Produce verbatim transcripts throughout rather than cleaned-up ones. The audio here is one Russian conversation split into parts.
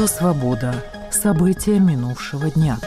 «Свобода». События минувшего дня.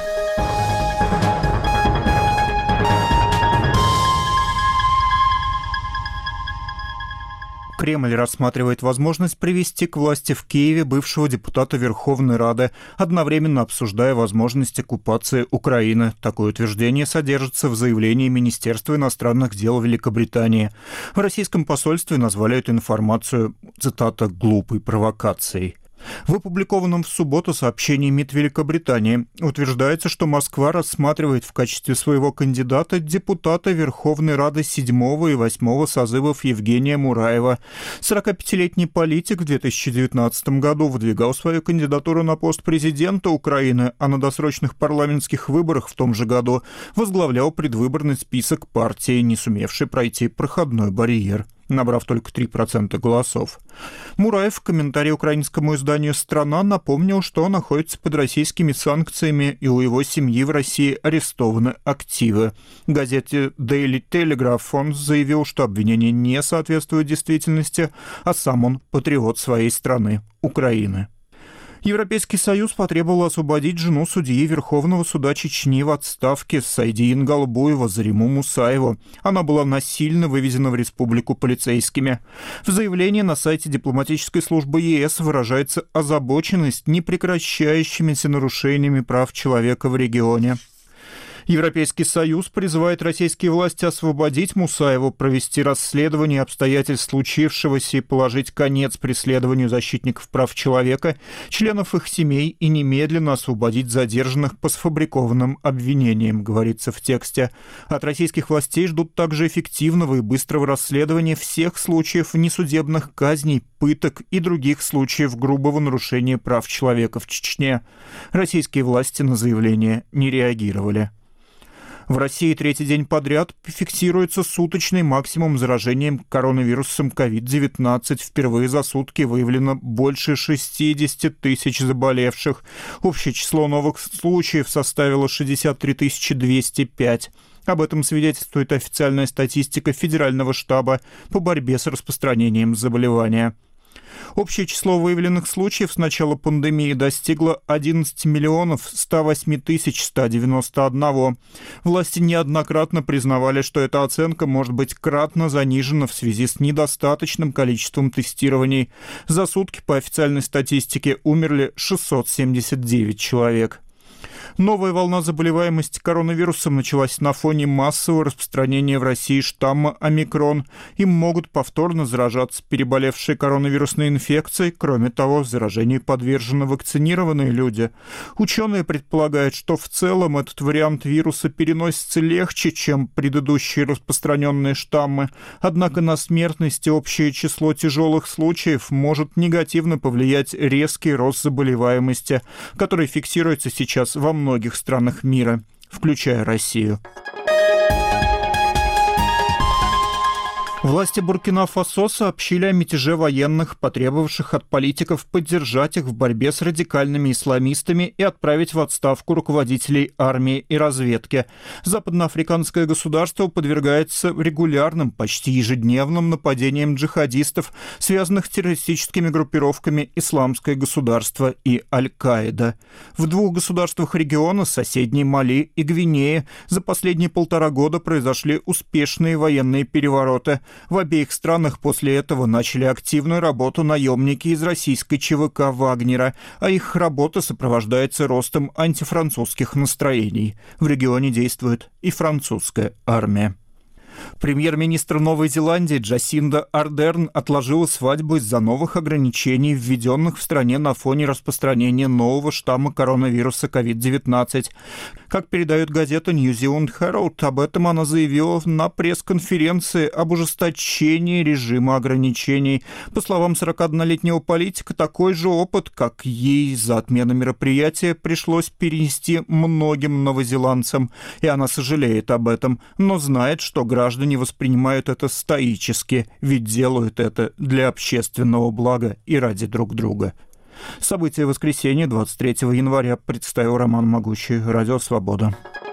Кремль рассматривает возможность привести к власти в Киеве бывшего депутата Верховной Рады, одновременно обсуждая возможность оккупации Украины. Такое утверждение содержится в заявлении Министерства иностранных дел Великобритании. В российском посольстве назвали эту информацию, цитата, «глупой провокацией». В опубликованном в субботу сообщении МИД Великобритании утверждается, что Москва рассматривает в качестве своего кандидата депутата Верховной Рады седьмого и восьмого созывов Евгения Мураева. сорокапятилетний политик в две тысячи девятнадцатом году выдвигал свою кандидатуру на пост президента Украины, а на досрочных парламентских выборах в том же году возглавлял предвыборный список партии, не сумевшей пройти проходной барьер, набрав только три процента голосов. Мураев в комментарии украинскому изданию «Страна» напомнил, что он находится под российскими санкциями, и у его семьи в России арестованы активы. Газете Daily Telegraph он заявил, что обвинения не соответствуют действительности, а сам он патриот своей страны, Украины. Европейский Союз потребовал освободить жену судьи Верховного суда Чечни в отставке Сайди Ингалбуева Зариму Мусаеву. Она была насильно вывезена в республику полицейскими. В заявлении на сайте дипломатической службы ЕС выражается озабоченность непрекращающимися нарушениями прав человека в регионе. Европейский Союз призывает российские власти освободить Мусаеву, провести расследование обстоятельств случившегося и положить конец преследованию защитников прав человека, членов их семей и немедленно освободить задержанных по сфабрикованным обвинениям, говорится в тексте. От российских властей ждут также эффективного и быстрого расследования всех случаев внесудебных казней, пыток и других случаев грубого нарушения прав человека в Чечне. Российские власти на заявление не реагировали. В России третий день подряд фиксируется суточный максимум заражения коронавирусом ковид девятнадцать. Впервые за сутки выявлено больше шестьдесят тысяч заболевших. Общее число новых случаев составило шестьдесят три тысячи двести пять. Об этом свидетельствует официальная статистика Федерального штаба по борьбе с распространением заболевания. Общее число выявленных случаев с начала пандемии достигло одиннадцать миллионов сто восемь тысяч сто девяносто один. Власти неоднократно признавали, что эта оценка может быть кратно занижена в связи с недостаточным количеством тестирований. За сутки по официальной статистике умерли шестьсот семьдесят девять человек. Новая волна заболеваемости коронавирусом началась на фоне массового распространения в России штамма омикрон. Им могут повторно заражаться переболевшие коронавирусной инфекцией. Кроме того, в заражении подвержены вакцинированные люди. Ученые предполагают, что в целом этот вариант вируса переносится легче, чем предыдущие распространенные штаммы. Однако на смертность и общее число тяжелых случаев может негативно повлиять резкий рост заболеваемости, который фиксируется сейчас во многих странах мира, включая Россию. Власти Буркина-Фасо сообщили о мятеже военных, потребовавших от политиков поддержать их в борьбе с радикальными исламистами и отправить в отставку руководителей армии и разведки. Западноафриканское государство подвергается регулярным, почти ежедневным нападениям джихадистов, связанных с террористическими группировками «Исламское государство» и «Аль-Каида». В двух государствах региона, соседней Мали и Гвинее, за последние полтора года произошли успешные военные перевороты. В обеих странах после этого начали активную работу наемники из российской ЧВК «Вагнера», а их работа сопровождается ростом антифранцузских настроений. В регионе действует и французская армия. Премьер-министр Новой Зеландии Джасинда Ардерн отложила свадьбу из-за новых ограничений, введенных в стране на фоне распространения нового штамма коронавируса ковид девятнадцать. Как передает газета New Zealand Herald, об этом она заявила на пресс-конференции об ужесточении режима ограничений. По словам сорокаоднолетнего политика, такой же опыт, как ей за отмену мероприятия, пришлось перенести многим новозеландцам, и она сожалеет об этом, но знает, что граждане Граждане воспринимают это стоически, ведь делают это для общественного блага и ради друг друга. События воскресенья двадцать третьего января представил Роман Могучий. Радио «Свобода».